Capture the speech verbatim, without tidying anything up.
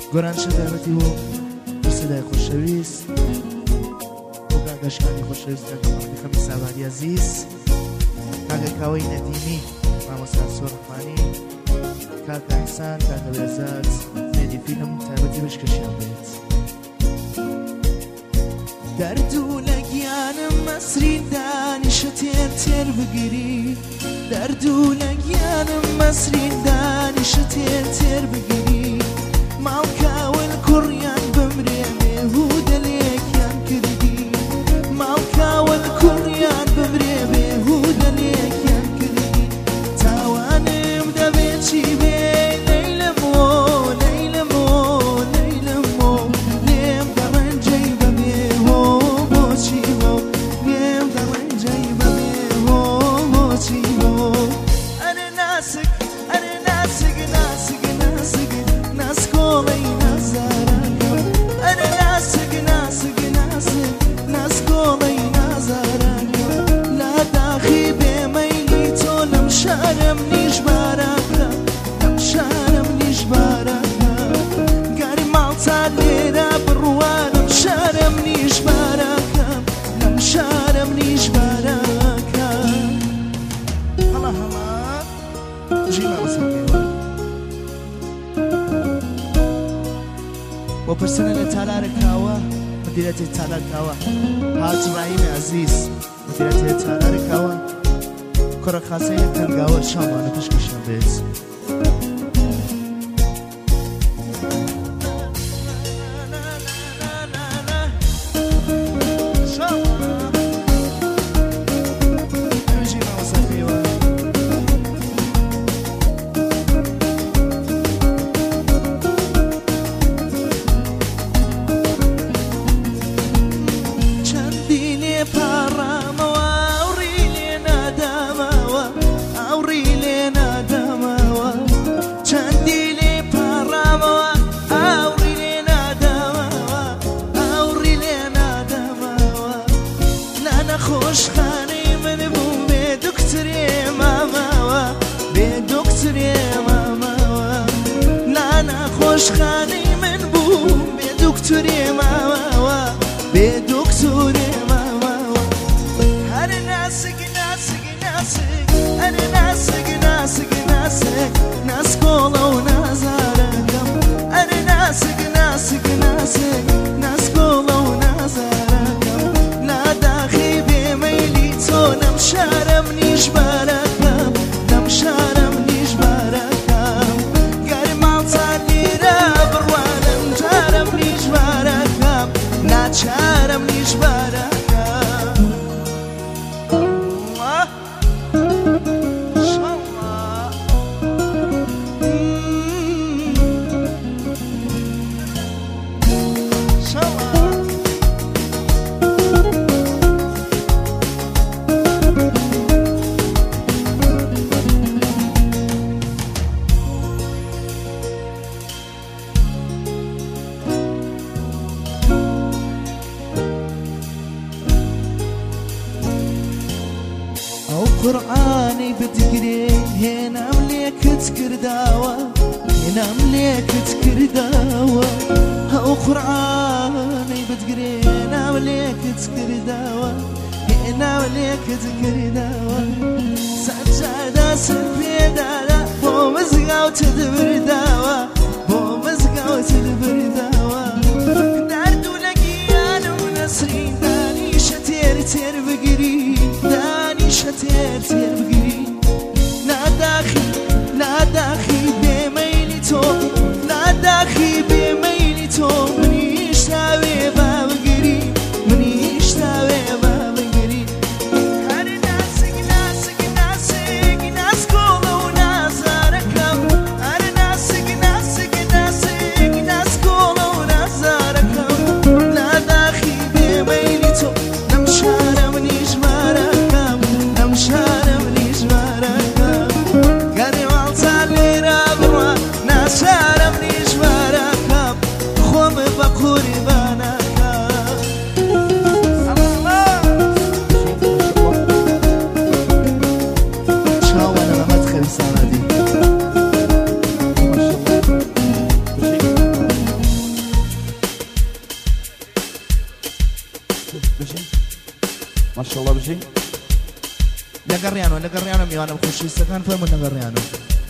گۆرانشە دابەتی بۆ سەدای خۆشەویست بۆ گاگەشکانی خۆشەویست کاکەمەختی خەمی سابانی عەزیز کاکە کاوەی نەدیمی مامۆستا سۆرخمانی کاکە ئەحسان کاکە بێزات نێدی فیلم تایبەتی بەشکەشیان بێت دەرد و لە گیانم مەسرین دانیشە تێر تێر بگیری دەرد و لە گیانم مەسرین دانیشە تێر تێر بگیری ماڵکاول کوڕیان بمرێ بێهودە لێکیان کردی ماڵکاول کوڕیان بمرێ بێهودە لێکیان کردی تاوانم دەبێت چی بێ لەیلەمۆ لەیلەمۆ لەیلەمۆ لێم دەڕەنجەی بەبێ هۆ بۆچی هۆ لێم دەڕەنجەی بەبێ هۆ بۆچی هۆ ئەرە ناسک ئەرە ناسک ناسک ناسک ناسکۆڵەی نازارەکەم ئەرە ناسک ناسک ناسک ناسکۆڵەی نازارەکەم لا داخی بێمەیلی تۆ لەم شارەم نیژبارەکە لەم شارەم نیژبارەکە گەر ماڵتا لێرە بڕوا لەم شارەم نیژبارەکە لەم شارەم نیژبارەکە هەڵا هەڵا ژیما بەسەکەوە بۆ پرسنە لە تالارە کاوە مدیرەتی تالار کاوە هات ڕاهیمی عەزیز مدیرەتی تالارە کاوە کوڕە خاسەی کەنگاوە شامانە پشکەشە بێت خۆشخانەی من بوو بێ دکتۆرێ ماوەوە بێ دکتۆرێ ماوەوە هەرە ناسک ناسک ناسک هەرە ناسک ناسک ناسک ناسکۆڵە و نازارەکەم هەرە ناسک ناسک ناسک ناسکۆڵە و نازارەکەم لا داخی بێمەیلی تۆ لەم شارەم نیژبارەکەم لەم شارەم نیژبارەکەم گەر ماڵتا لێرە بڕوا لەم جارەم نیژبارەکەم ناچارەم نیژبارەکەم قورآنەی بتگرێ هێنام لێکت کرداوە هێنام لێکت کرداوە ئەو قورآنەی بتگرێ هێنام لێکت کرداوە هێنام لێکت کرداوە سەجادە سەر پێدادا بۆ مزگاوتت برداوە بۆ مزگاوتت برداوە دەرد و لە گیانم نەسرین دانیشە تێر تێر بگیری دانیشە تێر تێر بگیری ناداخی ناداخی بێمەیلی تۆ ناداخی بێمەیلی تۆ منیش ناوێ با بگیری منیش ناوێ با بگیری هەرە ناسک ناسک ناسک ناسکۆڵە و نازارەکەم هەرە ناسک ناسک ماشاءالله بژی لە گەڕیانەوە لە گەڕیانە میوانە خۆشویستەکان فەرموون لە گەڕیانەوە